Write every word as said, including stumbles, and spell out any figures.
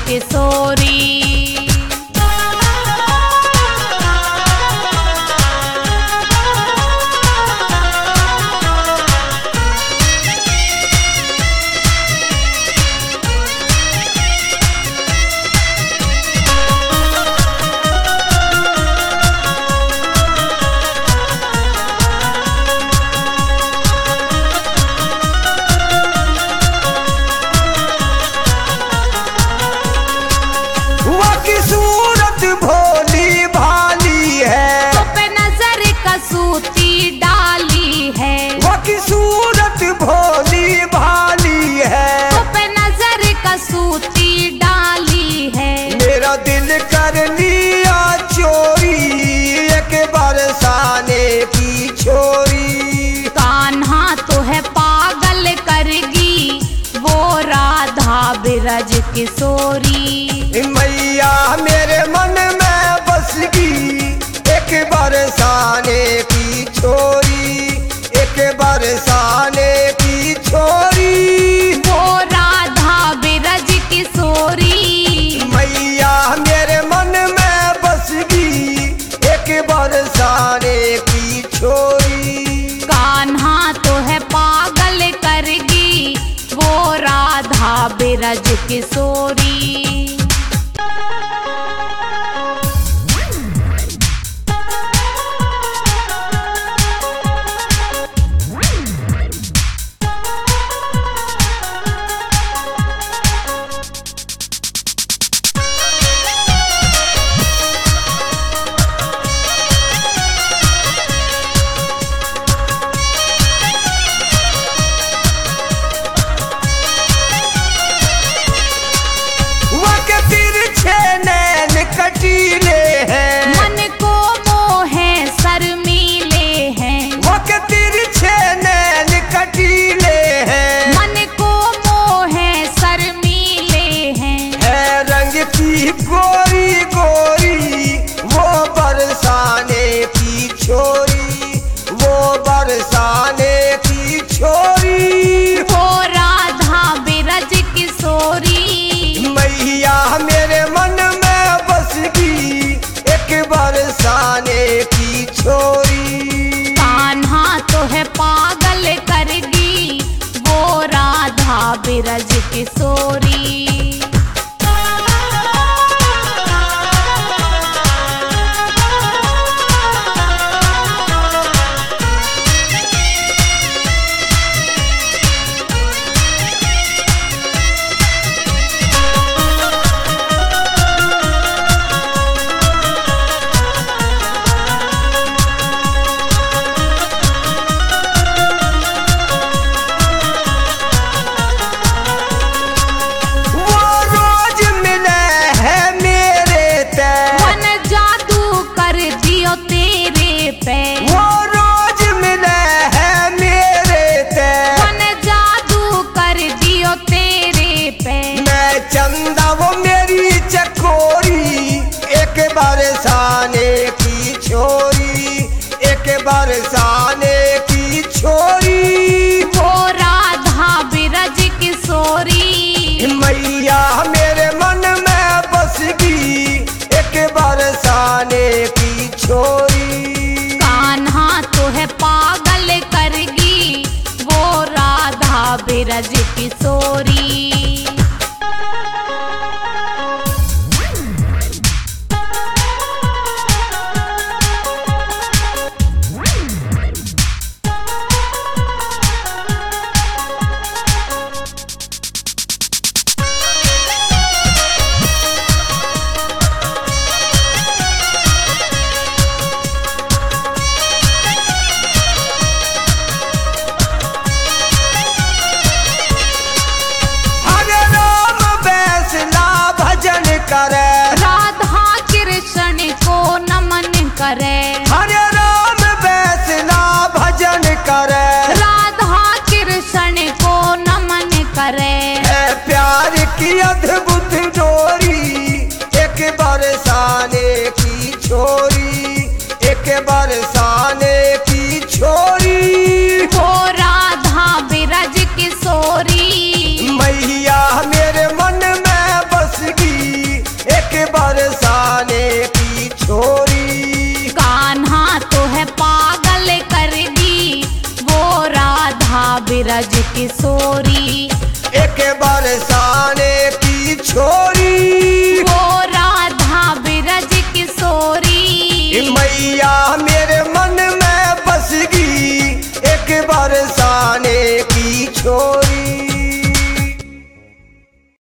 किशोरी। सूरत भोली भाली है, तो पे नजर कसूती डाली है। वो की सूरत भोली भाली है, तो पे नजर कसूती डाली है। मेरा दिल कर लिया चोरी, एक बरसाने की छोरी। कान्हा तो है पागल करगी, वो राधा बिरज किशोरी। मैया मेरे मन में बसगी, एक बरसाने की छोरी, एक बरसाने की छोरी। वो राधा बिरज किशोरी। मैया मेरे मन में बसगी, एक बरसाने की छोरी। कान्हा तो है पागल करगी, वो राधा बिरज किशोरी। कटीले हैं, मन को मोहे शर्मीले हैं। वो के तिरछे नैन कटीले हैं, मन को मोहे शर्मीले हैं। है रंग की गोरी गोरी, वो बरसाने की छोरी, वो बरसाने की छोरी। वो राधा बिरज किशोरी। मैया मेरे मन में बसगी, एक बरसाने की छोरी। कान्हा तो है पागल करगी, वो राधा बिरज किशोरी। वो रोज मिले है मेरे ते, मन जादू कर दियो तेरे पे। मैं चंदा वो मेरी चकोरी, एक बरसाने की छोरी, एक बरसाने की छोरी। वो राधा बिरज किशोरी। मैया मेरे मन में बसगी, एक बरसाने की छोरी। कान्हा तो है पागल करगी, वो राधा बिरज किशोरी। ब्रज किशोरी, एक बरसाने की छोरी, वो राधा ब्रज किशोरी। मैया